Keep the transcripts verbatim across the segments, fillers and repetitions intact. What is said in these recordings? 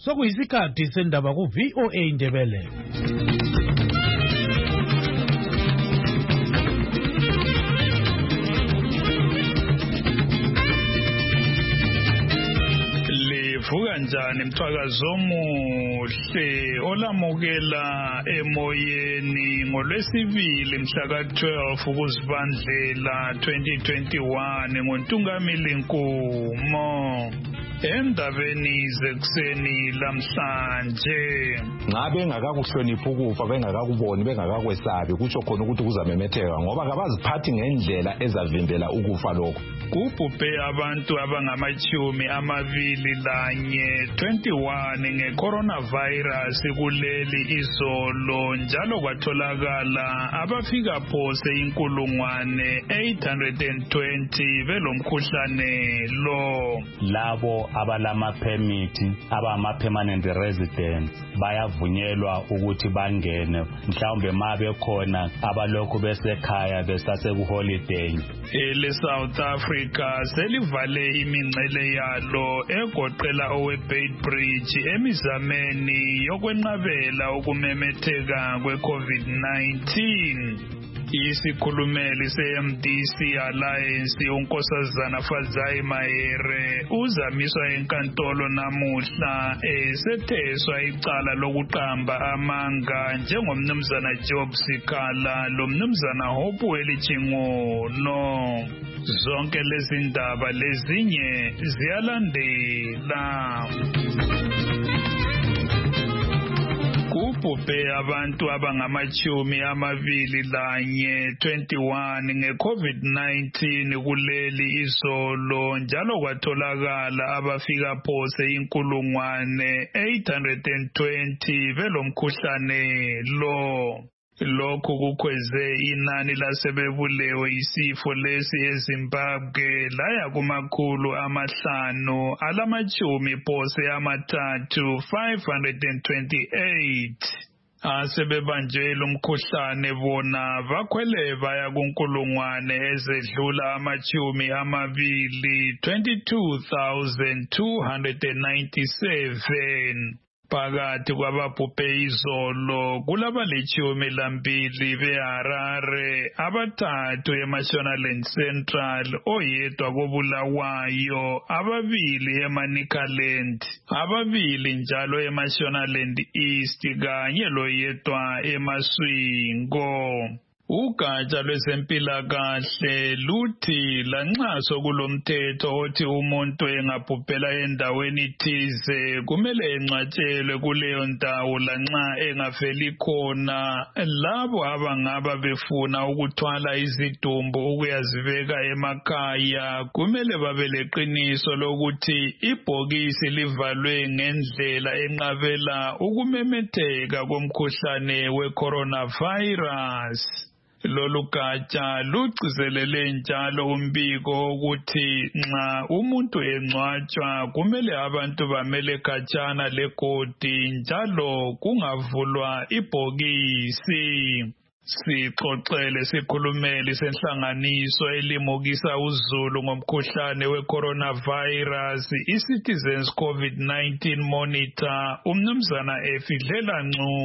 sokuyisikhathi sendaba ku V O A Indebele. Livuka njani mthwakazo omuhle olamukela emoyeni ngolwesibili mhla ka twelve kuZibandlela twenty twenty-one ngoNtungamili Nkumo. Endabeni zekuseni lamhlanje ngabe ngakakuhlonipha ukufa bengakakuboni bengakakwesabi kutsho khona ukuthi kuzamemetheka ngoba kabaziphathi ngendlela ezavimbela ukufa lokho. Kubhubhe abantu abangamachumi amabili lanye twenty-one nge-coronavirus kuleli izolo njalo kwatholakala abafika phose inkulungwane eight hundred twenty belomkhuhlane lo. Labo abalama permit abama permanent residents bayavunyelwa ukuthi bangene mhlawumbe mabe khona abalokhu besekhaya besase ku holiday. Ele South Africa selivale imincele yalo egoqela owe Beitbridge emizameni yokwenqabela ukumemetheka kwe COVID nineteen. Isikhulumeli se-M D C Alliance uNkosazana Fadzayi Mahere uzamiswa enkantolo namuhla esetheswa icala lokuqamba amanga njengomnumzana Job Sikhala lomnumzana Hopewell Chingolo. Zonke lezi ndaba lezinye ziyalandela. Kubhubhe abantu abangamachumi amabili lanye twenty-one nge-COVID nineteen kuleli izolo njalo kwatholakala abafika phose inkulungwane eight hundred twenty belomkhuhlane lo. Lokhu kukhweze inani lasebebulewe isifo lesi eZimbabwe laya kumakhulu amahlanu alamachumi phose amathathu five hundred twenty-eight. Asebebanjwe lumkhuhlane bona bakhwele baya kunkulungwane ezedlula amachumi amabili twenty-two thousand two hundred ninety-seven. Phakathi kwababhubhe izolo kulabalichumi lambili beHarare, abathathu eMashonaland Central, oyedwa koBulawayo, ababili eManicaland, ababili njalo eMashonaland East kanye loyedwa eMaswingo. Ugatsha lwezempilakahle luthi lanxa sokulomthetho othi umuntu engabhubhela endaweni thize kumele engcwatshelwe kuleyo ndawo lanxa engafeli khona, labo abangaba befuna ukuthwala izidumbu ukuyazibeka emakhaya kumele babe leqiniso lokuthi ibhokisi livalwe ngendlela enqabela ukumemetheka komkhuhlane we-coronavirus. Lolu gatsha lugcizelele njalo umbiko ukuthi nxa umuntu engcwatshwa kumele abantu bamele khatshana legodi njalo kungavulwa ibhokisi. Sixoxele sikhulumeli senhlanganiso elimukisa uzulu ngomkhuhlane we-coronavirus i-Citizens COVID nineteen Monitor umnumzana Efidlela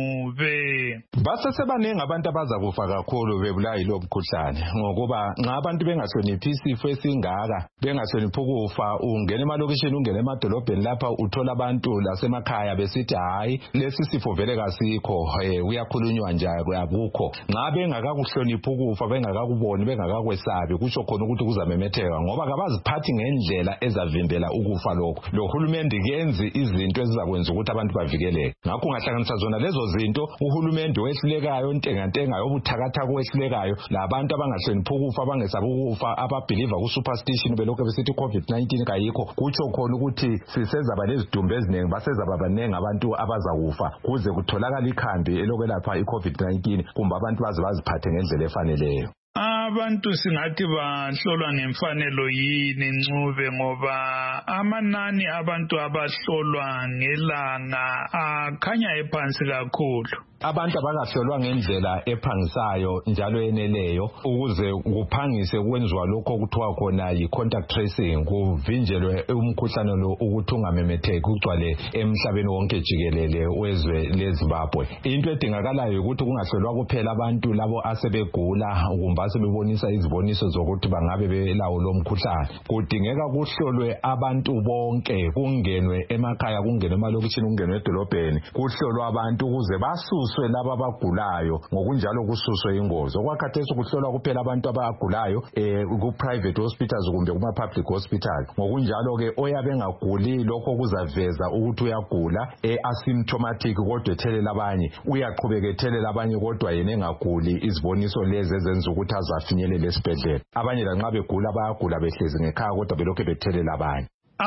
Ncube. Basesebaningi abantu abazakufa kakhulu bebulawa yilo mkhuhlane ngokuba nxa abantu bengahloniphi isifo esingaka bengahloniphi ukufa ungena emalokishini ungena emadolobheni lapha uthola abantu lasemakhaya besithi hayi lesi sifo vele kasikho uyakhulunywa nje akukho. Ngabe bengakakuhlonipha ukufa bengakakuboni bengakakwesabi kutsho khona ukuthi kuzamemetheka ngoba kabaziphathi ngendlela ezavimbela ukufa lokho. Lo hulumende kenzi izinto ezizakwenza ukuthi abantu bavikeleke. Ngakho ngahlanganisa zona lezo zinto uhulumende wehlulekayo ntengantenga yobuthakathaka wehlulekayo labantu abangahloniphi ukufa bangesabi ukufa ababelieve ku superstition belokho besithi COVID nineteen kayikho kutsho khona ukuthi sisezaba lezidumbu eziningi basezaba baningi abantu abazakufa kuze kutholakala ikhambi elokwelapha iCovid nineteen kumbe abantu baze baziphathe ngendlela efaneleyo. Abantu singathi bahlolwa ngemfanelo yini Ncube ngoba amanani abantu abahlolwa ngelanga akhanya ephansi kakhulu. abantu abakahlolwa ngendlela ephangisayo njalo eneleyo ukuze kuphangise kwenziwa lokho okuthiwa khona yi-contact tracing, kuvinjelwe umkhuhlane lo ukuthi ungamemetheki ugcwale emhlabeni wonke jikelele wezwe leZimbabwe. Into edingakalayo ukuthi kungahlolwa kuphela abantu labo asebegula kumbe asebebonisa iziboniso zokuthi bangabe belawo lo mkhuhlane. Kudingeka kuhlolwe abantu bonke, kungenwe emakhaya, kungenwe emalokishini, kungenwe edolobheni, kuhlolwa abantu ukuze basuswe laba abagulayo, ngokunjalo kususwe ingozi. Okwakhathesi kuhlolwa kuphela abantu abagulayo eh ku-private hospitals kumbe kuma-public hospital. Ngokunjalo ke oyabe engaguli lokho kuzaveza ukuthi uyagula e-asymptomatic kodwa ethelela abanye, uyaqhubeka ethelela abanye kodwa yena engaguli. Iziboniso lezi ezenza ukuthi azafinyelela esibhedlela. Abanye lanxa begula bayagula behlezi ngekhaya kodwa belokhu bethelela abanye.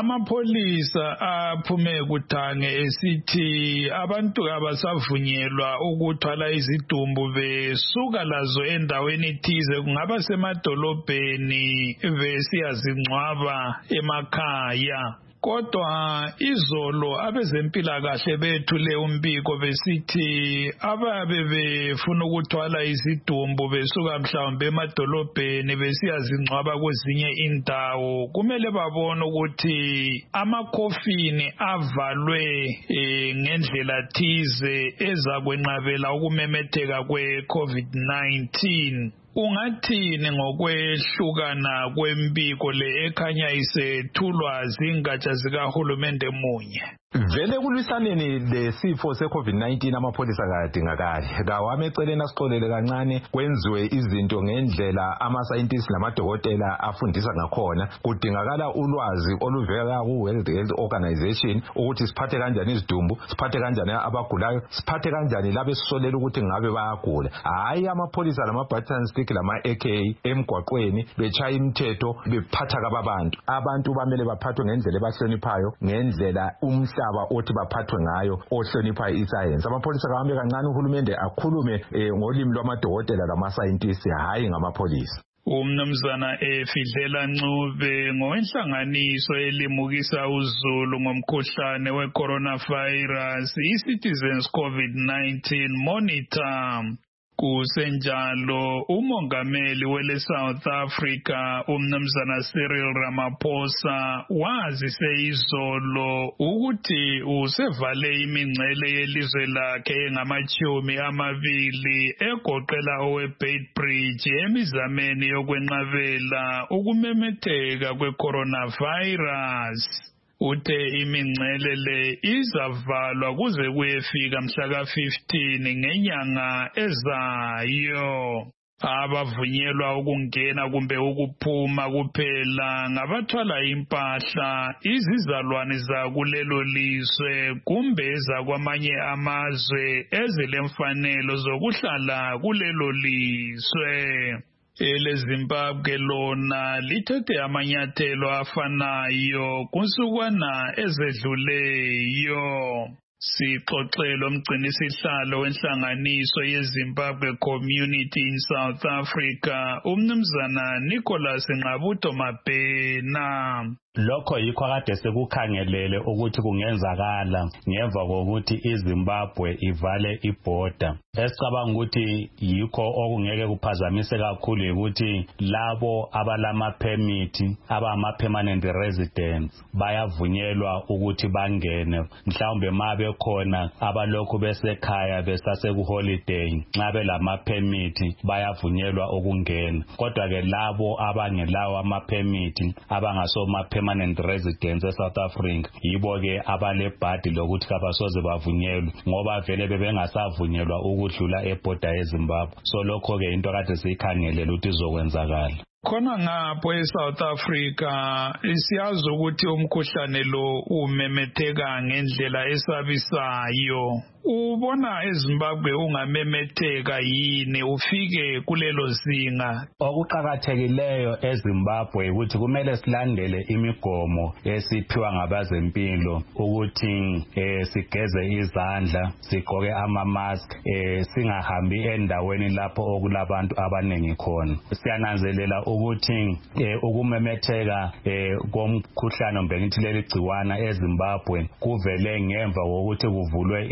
Amapholisa aphume kuthange esithi abantu abasavunyelwa ukuthwala izidumbu besuka lazo endaweni thize, kungaba semadolobheni besiyazingcwaba emakhaya. Kodwa izolo abezempilakahle bethule umbiko besithi ababe befuna ukuthwala izidumbu besuka mhlawumbe emadolobheni besiyazingcwaba kwezinye indawo kumele babone ukuthi amakhofini avalwe e, ngendlela thize ezakwenqabela ukumemetheka kwe-COVID nineteen. Ungathini ngokwehlukana kwembiko le ekhanya isethulwa zingatsha zikahulumende munye? Vele kulwisaneni lesifo se-COVID nineteen amapholisa kadingakali. Kawame eceleni asixolele kancane kwenziwe izinto ngendlela ama-scientists namadokotela afundisa ngakhona. Kudingakala ulwazi oluvela ku-World Health Organization ukuthi siphathe kanjani izidumbu, siphathe kanjani abagulayo, siphathe kanjani labo esisolela ukuthi ngabe bayagula. Hayi amapholisa lama-button stick lama-A K emgwaqweni betshaya imithetho bephatha kabantu. Abantu bamele baphathwe ngendlela ebahloniphayo, ngendlela umhla othi baphathwe ngayo ohlonipha isayensi. Amapholisa kahambe kancane uhulumende akhulume eh, ngolimi lwamadokotela lama-scientists hayi ngamapholisa. Umnumzana Efidlela Ncube ngowenhlanganiso elimukisa uzulu ngomkhuhlane we-coronavirus i-Citizens COVID nineteen Monitor. Kusenjalo umongameli wele South Africa umnumzana Cyril Ramaphosa wazise izolo ukuthi usevale imingcele yelizwe lakhe ngamachumi amabili egoqela owe-Beitbridge emizameni yokwenqabela ukumemetheka kwe-coronavirus. Uthe imingcele le izavalwa kuze kuyefika mhla ka fifteen ngenyanga ezayo. Abavunyelwa ukungena kumbe ukuphuma kuphela ngabathwala impahla, izizalwane zakulelo lizwe kumbe ezakwamanye amazwe ezilemfanelo zokuhlala kulelo lizwe. Ele Zimbabwe lona lithethe amanyathelo afanayo kusukwana ezedluleyo. Sixoxelo umgcinisihlalo wenhlanganiso yeZimbabwe Community in South Africa umnumzana Nicholas Ngqabutho Mabhena. Lokho yikho kade sekukhangelele ukuthi kungenzakala ngemva kokuthi iZimbabwe ivale iborder. Esicabanga ukuthi yikho okungeke kuphazamise kakhulu ukuthi labo abalama permit abama permanent residents bayavunyelwa ukuthi bangene, mhlawumbe mabe khona abalokhu besekhaya besase ku holiday nxa belama permit bayavunyelwa ukungena. Kodwa ke labo abangelawo ama permit abangasoma permanent residents eSouth Africa yibo ke abale bhadi lokuthi kabasoze bavunyelwe ngoba vele bebengasavunyelwa ukudlula eborder eZimbabwe. So lokho ke into kade siyikhangelele ukuthi izokwenzakala. Khona ngapho eSouth Africa siyazi ukuthi umkhuhlane lo umemetheka ngendlela esabisayo. Ubona eZimbabwe ungamemetheka yini ufike kulelo zinga? Okuqhakathekileyo eZimbabwe ukuthi kumele silandele imigomo esiphiwa ngabazempilo ukuthi eh sigeze izandla, sigqoke ama mask, eh singahambi endaweni lapho okulabantu abanengi khona. Siyananzelela ukuthi eh ukumemetheka eh komkhuhlane mbe ngithi leli gciwana eZimbabwe kuvele ngemva kokuthi kuvulwe iborder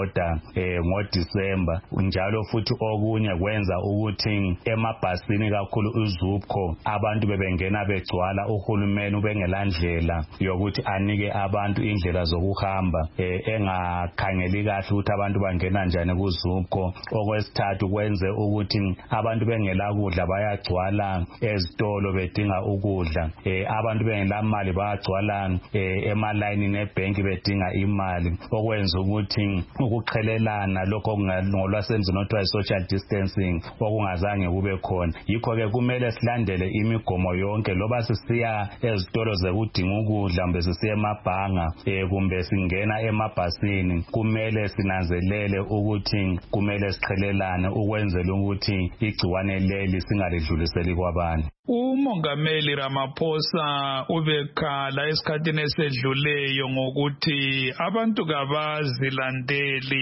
border eh ngoDisemba. Njalo futhi okunye kwenza ukuthi emabhasini kakhulu uZupco abantu bebengena begcwala, uhulumeni ubengelandlela yokuthi anike abantu indlela zokuhamba eh engakhangeli kahle ukuthi abantu bangena njani kuZupco. Okwesithathu kwenze ukuthi abantu bengela kudla bayagcwala ezitolo bedinga ukudla, eh abantu bengela mali bayagcwala eh emalayini nebhenki bedinga imali, okwenza ukuthi ukuqhelelana lokho ngolwasemzini othiwa social distancing okungazange kube khona. Yikho ke kumele silandele imigomo yonke, loba sisiya ezitolo zekudinga ukudla kumbe sisiya emabhanga eh kumbe singena emabhasini, kumele sinanzelele ukuthi kumele siqhelelane ukwenzela ukuthi igciwane leli singalidluliseli kwabanye. uMongameli Ramaphosa ubekhala esikhathini esedluleyo ngokuthi abantu kabazilandeli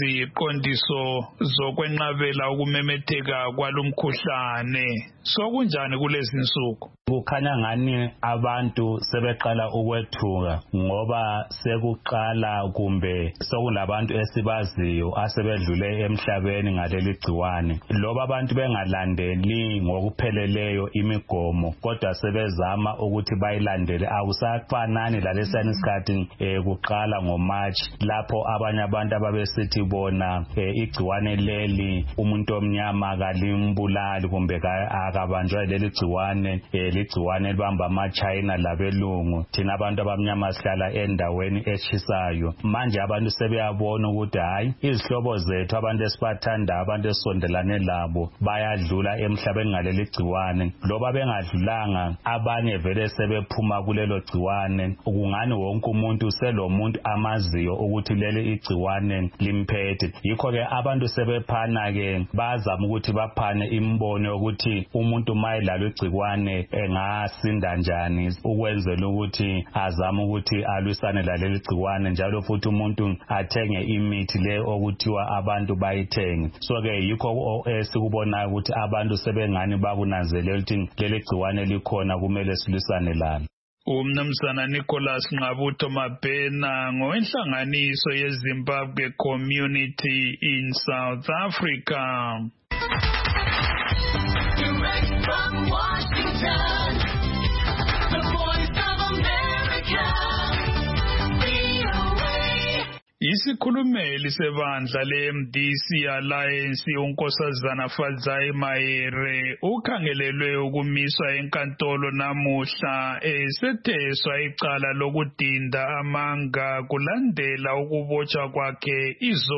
iziqondiso zokwenqabela ukumemetheka kwalomkhuhlane. Sokunjani kulezi insuku? Kukhanya ngani abantu sebeqala ukwethuka ngoba sekuqala kumbe sokulabantu esibaziyo asebedlule emhlabeni ngaleli gciwane. Loba abantu bengalandeli ngokupheleleyo imigomo kodwa sebezama ukuthi bayilandele, akusafanani lalesiyani isikhathi eh kuqala ngoMarch lapho abanye abantu ababesithi bona eh, igciwane leli umuntu omnyama kalimbulali kumbe akabanjwa leli gciwane eh, ligciwane libamba amaChina labelungu, thina abantu abamnyama sihlala endaweni eshisayo. Manje abantu sebeyabona ukuthi hayi izihlobo zethu abantu esibathanda abantu esondelane labo bayadlula emhlabeni ngaleli gciwane. Loba bengadlulanga abanye vele sebephuma kulelo gciwane, kungani wonke umuntu selomuntu amaziyo ukuthi leli igciwane limphethe. Yikho ke abantu sebephana ke bazama ukuthi baphane imbono ukuthi umuntu mayelalo igciwane engasinda njani ukwenzela ukuthi azama ukuthi alwisane laleli gciwane, njalo futhi umuntu athenge imithi le okuthiwa abantu bayithenge. So ke yikho esikubona ukuthi abantu sebengani bakunanzelela ukuthi leli gciwane likhona, kumele silwisane lalo. uMnumzana Nicholas Nqabutho Mabhena ngowenhlanganiso yeZimbabwe Community in South Africa. Direct from Washington, the Voice of America, V O A. Isikhulumeli sebandla le-M D C Alliance uNkosazana Fadzai Mahere ukhangelelwe ukumiswa enkantolo namuhla esetheswa icala lokudinda amanga kulandela ukubotshwa kwakhe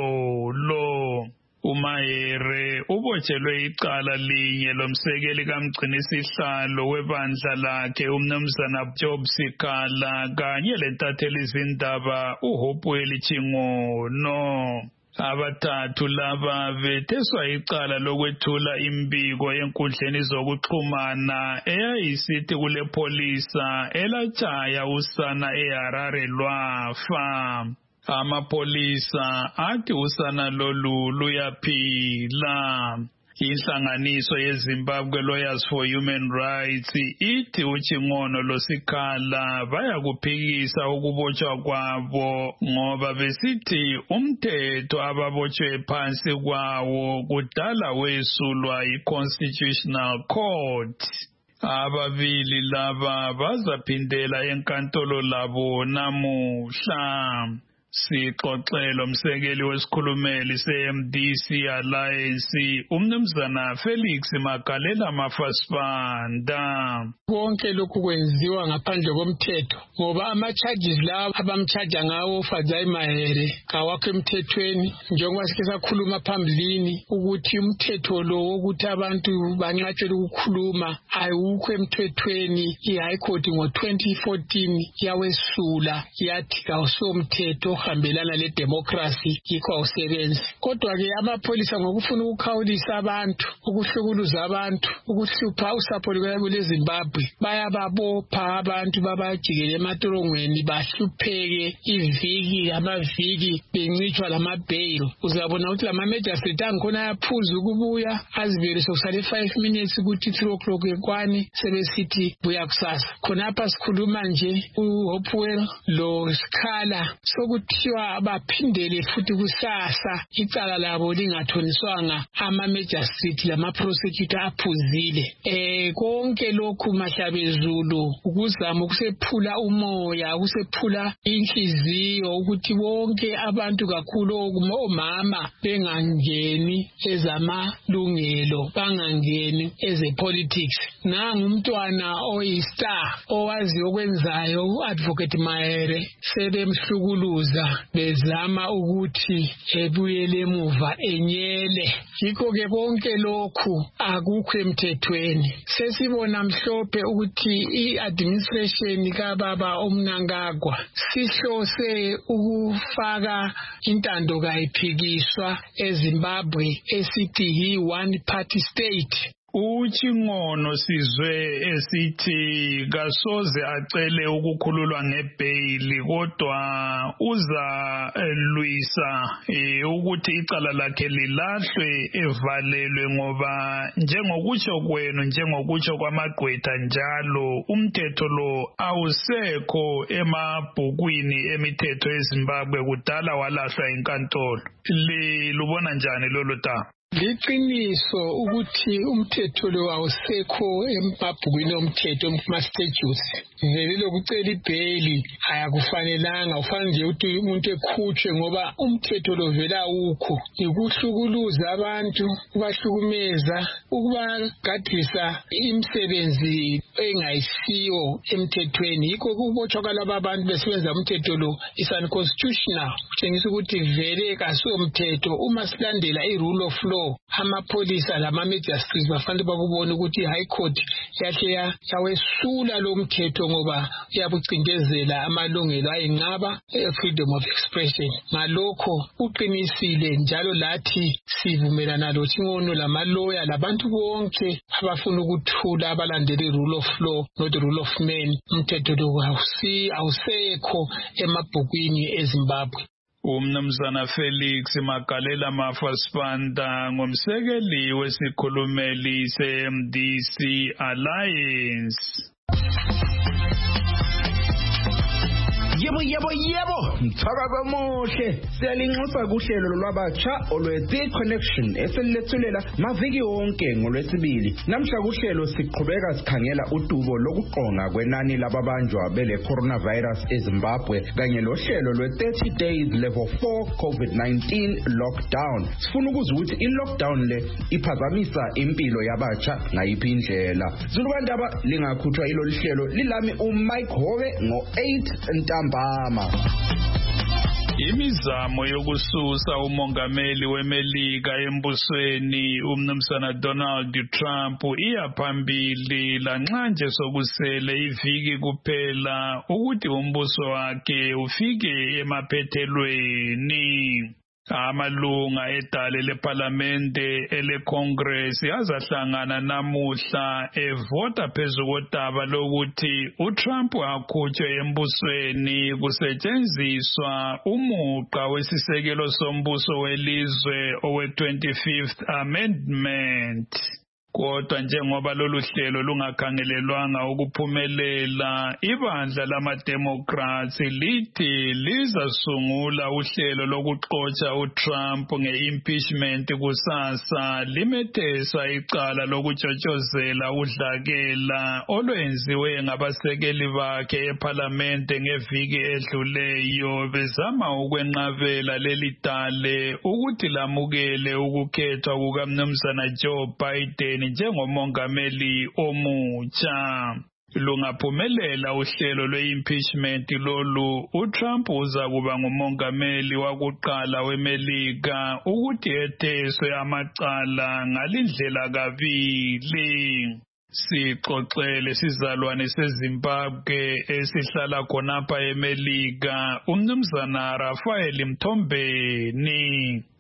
izolo. uMahere ubotshelwe icala linye lomsekeli kaMgcinisihlalo webandla lakhe uMnumzana Job Sikhala kanye lentatheli izindaba uHopewell Chingono. Abathathu laba betheswa icala lokwethula imbiko enkundleni zokuxhumana eyayisithi kule polisa elatshaya usana eHarare lwafa. Amapolisa athi usana lolu luyaphila. Inhlanganiso yeZimbabwe Lawyers for Human Rights ithi uChingono loSikhala bayakuphikisa ukubotshwa kwabo ngoba besithi umthetho ababotshwe phansi kwawo kudala wesulwa yiConstitutional Court. Ababili laba bazaphindela enkantolo labo namuhla. Sixoxelo umsekeli wesikhulumeli se-M D C Alliance uMnumzana Felix Magalela Mafasibanda. Konke lokhu kwenziwa ngaphandle komthetho ngoba ama-charges lawa abamchaja ngawo Fadzai Mahere kawakho emthethweni, njengoba sike sakhuluma phambilini ukuthi umthetho lo wokuthi abantu banqatshelwe ukukhuluma awukho emthethweni. I-High Court ngo-twenty fourteen yawesula yathi kawusomthetho hambelana le democracy yikho awusebenzi. Kodwa ke amapholisa ngokufuna ukukhawulisa abantu, ukuhlukuluza abantu, ukuhlupha usapho lweZimbabwe, bayababopha abantu babajikele ematolongweni bahlupheke iviki amaviki bencitshwa lama-bail. Uzabona ukuthi lama-magistrate angikhona ayaphuza ukubuya azivele sokusale five minutes ukuthi three o'clock ekwani sebesithi buya kusasa. Khonapha sikhuluma nje uHopewell lo Sikhala sokuthi kuthiwa baphindele futhi kusasa icala labo lingathoniswanga ama-magistrate lama-prosecutor aphuzile. Eh konke lokhu Mahlabezulu ukuzama ukusephula umoya, ukusephula inhliziyo ukuthi bonke abantu kakhulu omama bengangeni ezamalungelo, bangangeni ezepolitics. Nangu umntwana oyistar owazi okwenzayo u-Advocate Mahere sebemhlukuluza bezama ukuthi ebuyele emuva enyele. Yikho-ke konke lokhu akukho emthethweni. Sesibona mhlophe ukuthi i-administration kababa uMnangagwa sihlose ukufaka intando kayiphikiswa eZimbabwe esithi yi-one party state. Uchingono sizwe esithi kasoze acele ukukhululwa ngebhayili kodwa uza lwisa ukuthi icala lakhe lilahlwe evalelwe ngoba njengokutsho kwenu njengokutsho kwamagqwetha njalo umthetho lo awusekho emabhukwini emithetho eZimbabwe kudala walahlwa inkantolo. Lubona njani lolu daba? Liqiniso ukuthi umthetho lo awusekho emabhukwini omthetho kuma-statutes. Vele lokucela ibhayili ayakufanelanga, ufana nje ukuthi umuntu ekhutshwe ngoba umthetho lo vele awukho. Ukuhlukuluza abantu, ukubahlukumeza, ukubagadisa imisebenzi engayisiyo emthethweni. Yikho kubotshwa laba abantu besebenza umthetho lo is unconstitutional. Kutshengisa ukuthi vele kasiwo umthetho. Uma silandela i-rule of law, amapholisa lama-magistrates bafanele bakubona ukuthi i-high court yahle yawesula lo mthetho ngoba yabucindezela amalungelo ayinqaba freedom of expression. Ngalokho uqinisile njalo lathi sivumelana lo Chingono lamaloya labantu bonke abafuna ukuthula abalandela i-rule of law not the rule of man. Umthetho lo awusekho emabhukwini eZimbabwe. Umnumzana Felix Magalela Mafasipanda ngumsekeli wesikhulumeli se-M D C Alliance. Yebo yebo yebo mthakazo omuhle siyalinxusa kuhlelo lwabatsha olwe-The Connection eselilethulela maviki wonke ngolwesibili. Namhla kuhlelo siqhubeka sikhangela udubo lokuqonga kwenani lababanjwa bele coronavirus eZimbabwe kanye lohlelo lwe-thirty days level four COVID nineteen lockdown. Sifuna ukuzwa ukuthi i-lockdown le iphazamisa impilo yabatsha ngayiphi indlela. Zulubandaba lingakhutshwa ilolu hlelo lilami uMike Hove ngo eight ntambama. Imizamo yokususa umongameli weMelika embusweni umnumzana Donald Trump iyaphambili lanxa nje sokusele iviki kuphela ukuthi umbuso wakhe ufike emaphethelweni. Amalunga edale leParlamente eleCongress azahlangana namuhla evota phezu kodaba lokuthi uTrump akhutshwe embusweni kusetshenziswa umuqa wesisekelo sombuso welizwe owe twenty-fifth Amendment. Kodwa njengoba lolu hlelo lungakhangelelwanga ukuphumelela, ibandla lama-Democrats lithi lizasungula uhlelo lokuxotsha uTrump nge-impeachment kusasa, limethesa icala lokutshotshozela udlakela olwenziwe ngabasekeli bakhe eParlamente ngeviki edluleyo bezama ukwenqabela leli dale ukuthi lamukele ukukhethwa kukaMnumzana Joe Biden njengomongameli omutsha. Lungaphumelela uhlelo lwe-impeachment lolu, uTrump uza kuba ngumongameli wakuqala weMelika ukuthi etheswe amacala ngalindlela kabili. Sixoxele sizalwane seZimbabwe esihlala khonapha eMelika umnumzana Rafael Mthombeni.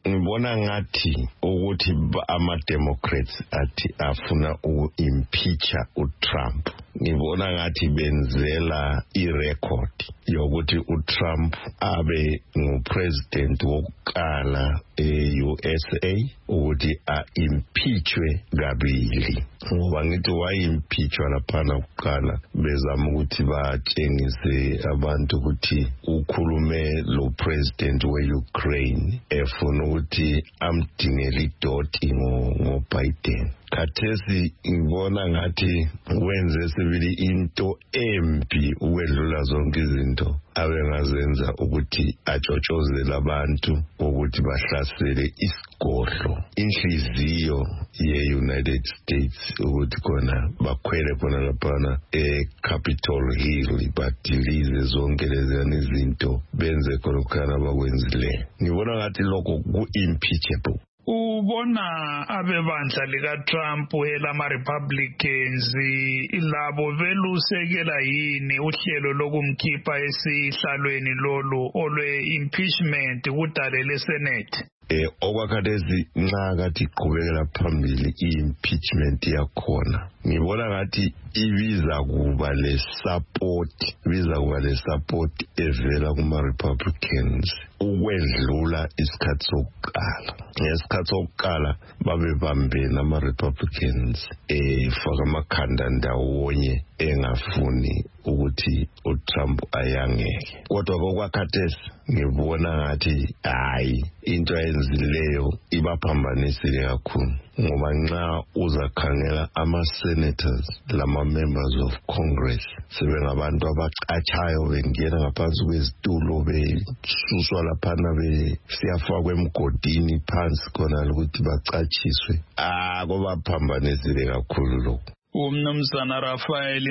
ngibona ngathi ukuthi ama-Democrats athi afuna uku-impeacha uTrump. Ngibona ngathi benzela i-record yokuthi uTrump abe ngupresident wokuqala e-U S A ukuthi a-impeachwe kabili. Ngoba ngithi wa-impeachwa laphana kuqala bezama ukuthi batshengise abantu ukuthi ukhulume lo president we-Ukraine efuna ukuthi amdingele idoti ngo-Biden. Khathesi ngibona ngathi wenze sibili into embi ukwedlula zonke izinto abengazenza ukuthi atshotshozele abantu ukuthi bahlasele isigodlo inhliziyo ye-United States ukuthi khona bakhwele khona laphana e-Capitol Hill badilize zonke leziyana izinto benze khona khona bakwenzile. Ngibona ngathi lokho ku-impeachable. Ubona abebandla lika-Trump elama-Republicans labo belusekela yini uhlelo lokumkhipha esihlalweni lolu olwe-impeachment kudale le-Senate? Eh okwakhathesi nxa kathi iqhubekela phambili i-impeachment yakhona ngibona ngathi ibiza kuba le support ibiza kuba le support evela kuma-Republicans ukwedlula isikhathi sokuqala. Ngesikhathi sokuqala babebambene ama-Republicans efaka amakhanda ndawonye engafuni ukuthi uTrump ayangeke. Kodwa kokwakhathesi ngibona ngathi hayi into ayenzileyo ibaphambanisile kakhulu ngoba nxa uzakhangela ama-senators lama-members of Congress sebengabantu abacatshayo bengena ngaphansi kwezitulo besuswa laphana besiyafakwa emgodini phansi khona ukuthi bacatshiswe. Ah kubaphambanisile kakhulu lokho. Umnumzana Rafael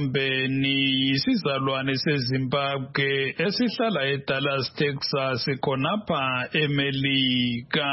Mtombeni isizalwane seZimbabwe esihlala eDallas, Texas khonapha eMelika.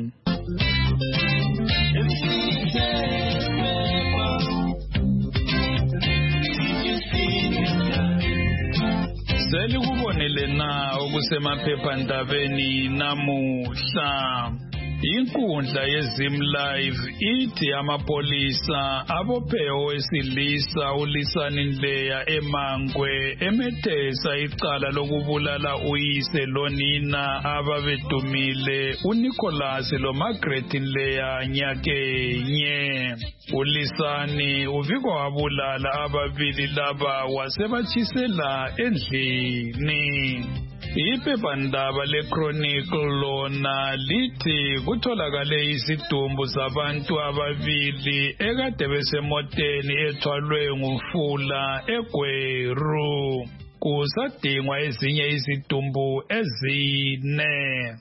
Selikubonile na okusemaphephandabeni namuhla. Inkundla yeZim Live ithi amapolisa abophe owesilisa uLisani Nleya eMangwe emethesa icala lokubulala uyise lonina ababedumile uNicholas loMargaret Nleya nyakenye. uLisani uvikwa wabulala ababili laba wasebatshisela endlini. Iphephandaba leChronicle lona lithi kutholakale izidumbu zabantu ababili ekade besemoteni ethwalwe ngufula eGweru. Kusadingwa ezinye izidumbu ezine.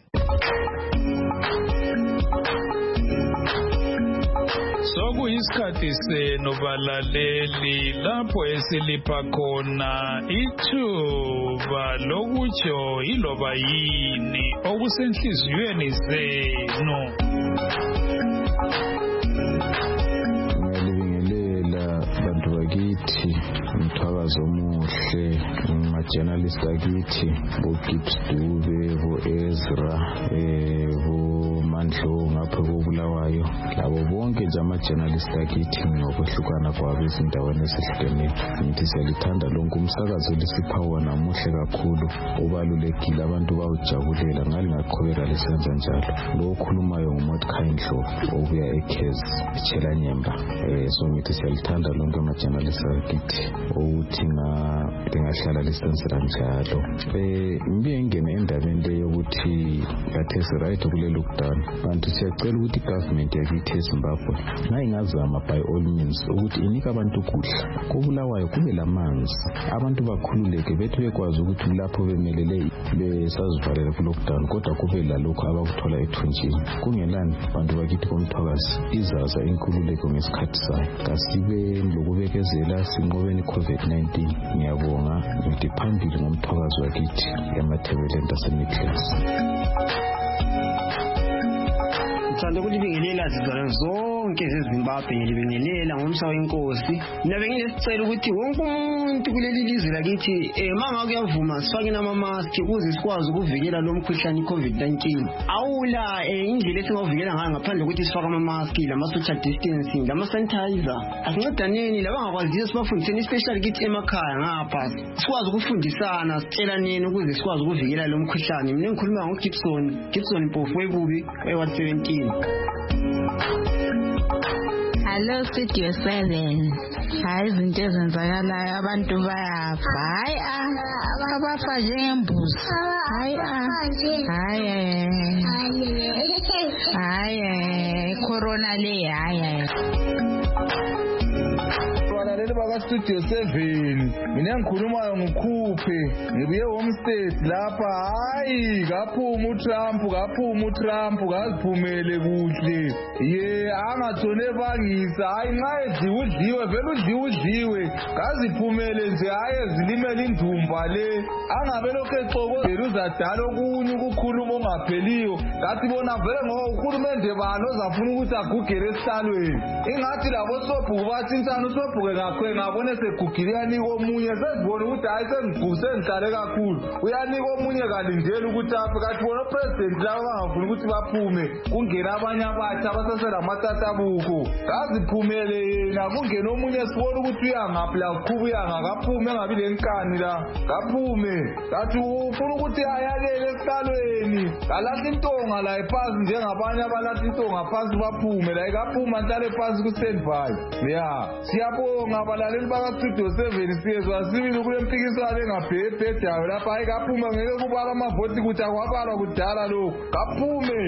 Sokuyisikhathi senu balaleli lapho esilipha khona ithuba lokutsho iloba yini okusenhliziyweni zenu. Ngiyalibingelela bantu bakithi umthakazo omuhle ama-journalist akithi bo-Gibbs Dube bo-Ezra bo Mandlo ngapha kobulawayo labo bonke nje ama-journalist akithi ngokwehlukana kwabo ezindaweni ezihlukeneyo. Ngithi siyalithanda lonke umsakazo lisipha wona muhle kakhulu ubalulekile abantu bawujabulela ngale ngaqhubeka lisenza njalo. Lo okhulumayo nguMordecai Ndlovu obuya eKhez eChelanyemba. Eh so ngithi siyalithanda lonke ama-journalist akithi ukuthi ngahlala lisenzela njalo. Eh mbiye ngene endabeni le yokuthi kathesi right kule lockdown bantu siyacela ukuthi government yakithi eZimbabwe ngayingazama by all means ukuthi inika abantu ukudla kobulawayo kube lamanzi abantu bakhululeke bethu bekwazi ukuthi lapho bemelele besazivalela ku lockdown kodwa kube lalokho abakuthola ethunjini kungelani bantu bakithi bomthwakazi izaza inkululeko ngesikhathi sayo kasibe lokubekezela sinqobeni COVID nineteen. Ngiyabonga ngithi phambili ngomthwakazi wakithi emathebeleni aseMidlands. Ngithanda ukulibingelela zizwana zonke zeZimbabwe ngilibingelela ngomsa wenkosi. Mina benginesicelo ukuthi wonke umuntu umuntu kuleli lizwe lakithi eh manga kuyavuma sifake namamask ukuze sikwazi ukuvikela lo mkhuhlane iCovid nineteen. Awula indlela esingavikela ngayo ngaphandle ukuthi sifake amamask, lama social distancing, lama sanitizer. Asincedaneni labangakwaziyo sibafundiseni especially kithi emakhaya ngapha. Sikwazi ukufundisana sitshelaneni ukuze sikwazi ukuvikela lo mkhuhlane. Mina ngikhuluma ngoGibson, Gibson Mpofu webubi eWard seventeen. Hello Studio seven. Hayi izinto ezenzakalayo abantu bayafa. Hayi abafa njengembuzi. Hayi hayi hayi corona le hayi. Balaleli baka Studio seven, mina ngikhulumayo ngukhuphe ngibuye home state lapha. Hayi kaphuma uTrump kaphuma uTrump kaziphumele kuhle ye angathone bangisa. Hayi nxa edliwe udliwe vele udliwe udliwe kaziphumele nje. Hayi zilimela indumba le angabe lokho exokozela uzadala okunye ukukhuluma ongapheliyo. Ngathi bona vele ngoba uhulumende bani ozafuna ukuthi agugele esihlalweni. Ingathi labo sobhuku bathi insana usobhuke ngakho ngabone segugile yanika omunye sezibona ukuthi hayi sengiguse ngihlale kakhulu uyanika omunye kalindele ukuthi aphe. Kathi bona president laba bangafuna ukuthi baphume kungena abanye abatsha abasasela amatatabuko kaziphumele yena kungena omunye sibona ukuthi uyangaphi la kuqhuba uyangakaphume engabi lenkani la kaphume. Kathi ufuna ukuthi ayalele esihlalweni kalahla intonga la ephansi njengabanye abalahla intonga phansi baphume la ikaphuma nhlale phansi ku standby. Ya siyabonga abalaleli baka Studio seven siyezwa sibili kule mpikiswano engabhebhedayo lapha. Hayi kaphuma ngeke kubala amavoti ukuthi akwabalwa kudala lokho kaphume.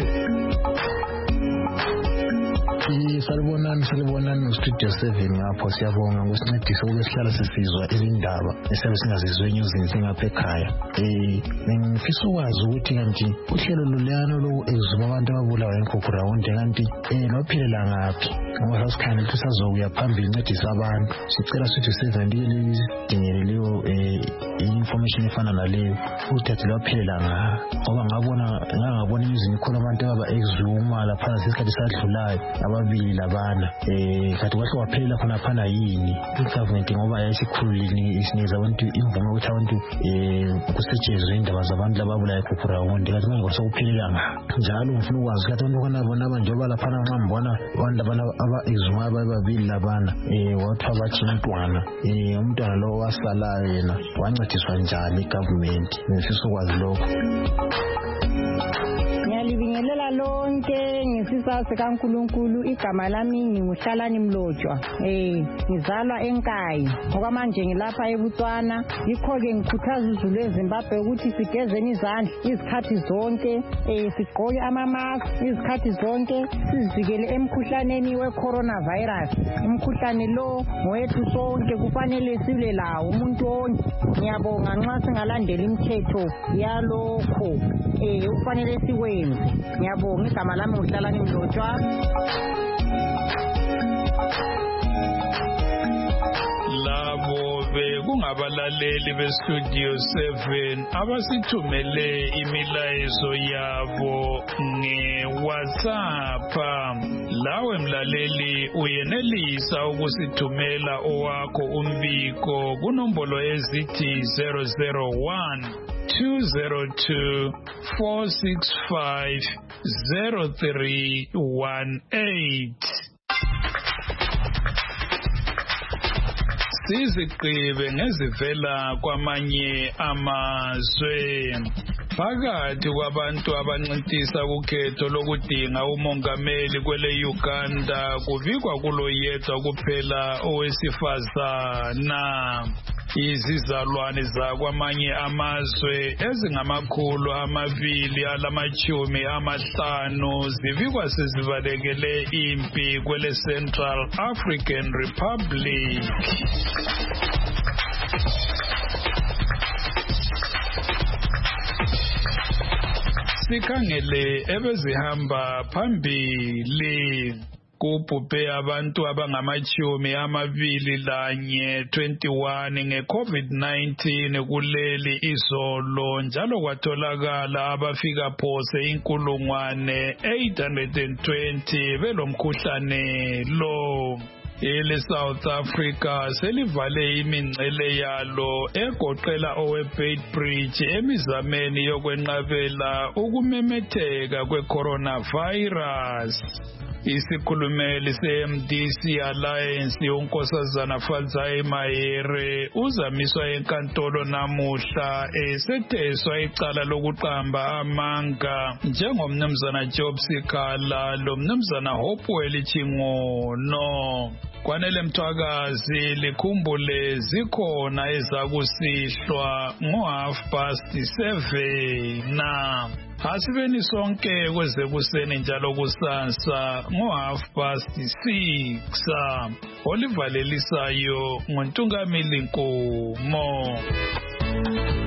Salibonani salibonani no Studio seven ngapho siyabonga ngosincedisa ukube sihlala sisizwa izindaba esiyabe singazizwe enyuzini singapha ekhaya. Eh ngifisa ukwazi ukuthi kanti uhlelo loluyana lo ezuba abantu ababulawa enkhukurawonde kanti eh lophilela ngaphi ngoba sasikhanya ukuthi sazokuya phambili incedisa abantu. Sicela Studio seven lidingele leyo eh information efana naleyo ukuthi lophilela ngaphi ngoba ngabona ngangabona imizini khona abantu ababa exuma lapha sesikhathi sadlulayo ababili labana eh kathi kwahle waphelela khona phana yini igovernment ngoba yayisikhululini isinikeza abantu imvume ukuthi abantu eh kusetshenzwe indaba zabantu lababulayo ekhukhurawonde. Kathi manje kwasokuphelela ngaphi njalo ngifuna ukwazi ukuthi abantu kana bona abanjoba lapha nxa mbona abantu abana aba exuma ababili labana eh wathi abathi umntwana eh umntwana lo wasalayo yena wancediswa njani igovernment. Ngifisa ukwazi lokho. Ngiyalibingelela lonke ngesizathu sikaNkulunkulu. Igama lami nginguHlalani Mlotshwa. Eh ngizalwa eNkayi. Okwamanje ngilapha eButswana. Yikho-ke ngikhuthaza izulu eZimbabwe ukuthi sigezeni izandla izikhathi zonke, eh sigqoke ama-mask izikhathi zonke, sizivikele emkhuhlaneni we-coronavirus. Umkhuhlane lo ngowethu sonke kufanele sibe lawo umuntu wonke. Ngiyabonga nxa singalandela imithetho yalokho eh kufanele sikwenze. Ngiyabonga. Igama lami nguHlalani Mlotshwa. Labo bekungabalaleli beStudio seven abasithumele imilayezo yabo ngeWhatsApp. Lawe mlaleli uyenelisa ukusithumela owakho umbiko kunombolo ezithi zero zero one two zero two four six five zero three one eight. Siziqibe ngezivela kwamanye amazwe. Phakathi kwabantu abancintisa ukhetho lokudinga umongameli kwele Uganda kuvikwa kulo yedwa kuphela owesifazana. Izizalwane zakwamanye amazwe ezingamakhulu amabili alamachumi amahlanu zivikwa sezivalekele impi kwele Central African Republic. Sikhangele ebezihamba phambili. Kubhubhe abantu abangamachumi amabili lanye twenty-one nge-COVID nineteen kuleli izolo, njalo kwatholakala abafika phose inkulungwane eight hundred twenty belomkhuhlane lo. Ile South Africa selivale imingcele yalo egoqela owe-Beit Bridge emizameni yokwenqabela ukumemetheka kwe-coronavirus. Isikhulumeli se-M D C Alliance uNkosazana Falzai Mahere uzamiswa enkantolo namuhla esetheswa icala lokuqamba amanga njengomnumzana Job Sikhala lo mnumzana Hopewell Chingono. Kwanele Mthwakazi likhumbule zikhona ezakusihlwa ngo half past seven na asibeni sonke kwezekuseni njalo kusasa ngo half past six. Olivalelisayo nguNtungamili Nkomo.